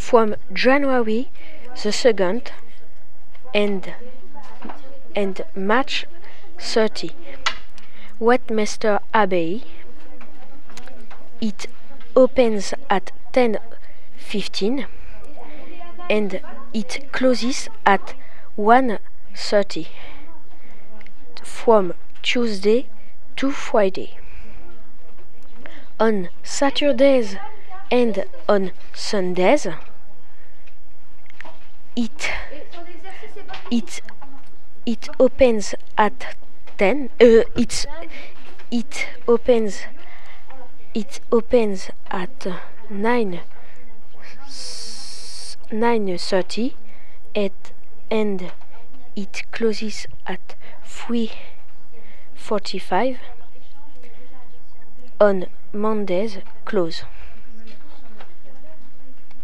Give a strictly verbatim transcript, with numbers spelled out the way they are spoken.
from January the second and and March thirty. Westminster Abbey. It opens at ten fifteen and it closes at one thirty from Tuesday to Friday. On Saturdays and on Sundays, it it it opens at ten. Uh, it's it opens it opens at nine nine thirty at and it closes at three forty five. On Mondays close.